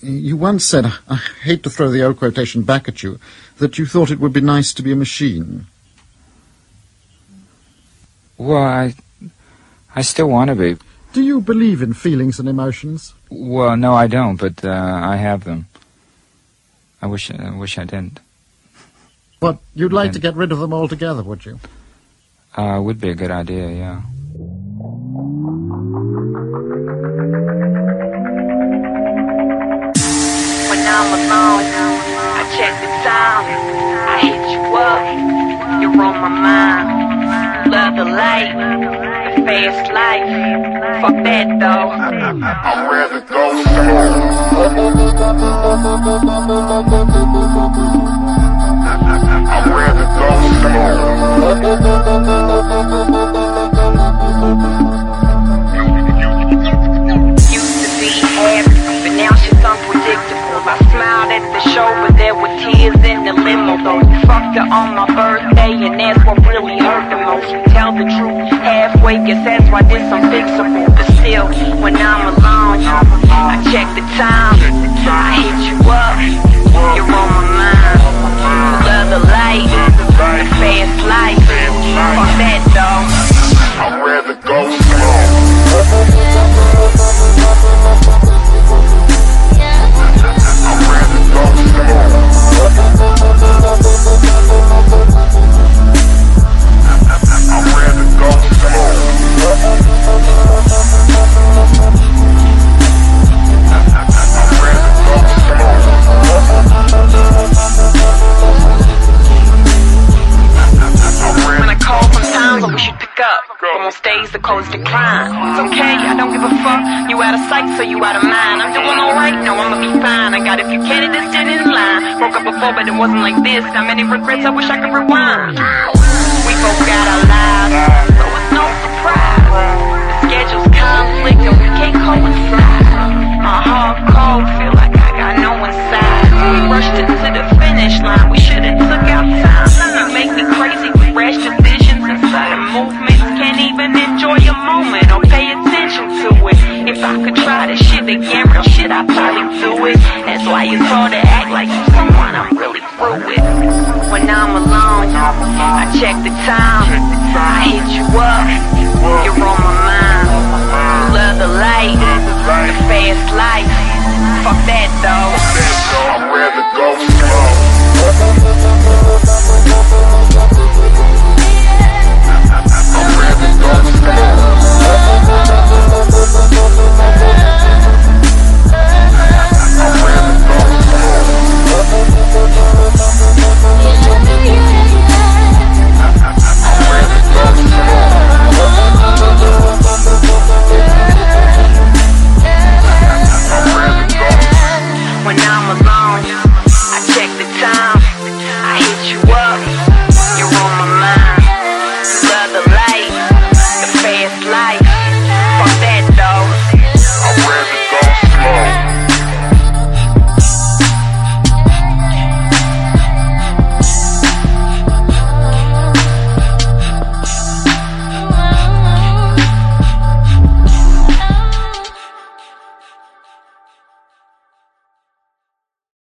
You once said, I hate to throw the old quotation back at you, that you thought it would be nice to be a machine. Well, I still want to be. Do you believe in feelings and emotions? Well, no, I don't, but I have them. I wish I didn't. But you'd like to get rid of them altogether, would you? Would be a good idea, yeah. When I'm alone, I check the time. I hit you up, you're on my mind. Love the light, the fast life. Fuck that though. I'd rather go slow. I'd rather go slow. Used to be happy, but now shit's unpredictable. I smiled at the show, but there were tears in the limo. Though you fucked her on my birthday, and that's what really hurt the most. We tell the truth halfway, guess that's why this unfixable. But still, when I'm alone, I check the time. I hit you up, you're on my mind. Love the light, the fast life. Fuck that though. I'd rather go slow. I'd rather go slow. I'd rather go slow. When I call sometimes I wish you'd pick up, but on stage the calls decline. It's okay, I don't give a fuck. You out of sight, so you out of mind. I'm doing alright, no, I'ma be fine. I got a few candidates dead in line. Broke up before, but it wasn't like this. How many regrets, I wish I could rewind. We both got our lives, so it's no surprise. The schedule's conflict and we can't coincide. My heart cold, feel like I got no inside. We rushed into the finish line, we should've took our time. You make me crazy with rash decisions and sudden movements. Can't even enjoy a moment or pay attention to it. If I could try this shit again, real shit, I'd probably do it. That's why it's hard to act like you're someone I'm really through with. When I'm alone, I check the time. I hit you up, you're on my mind. Love the light, the fast life.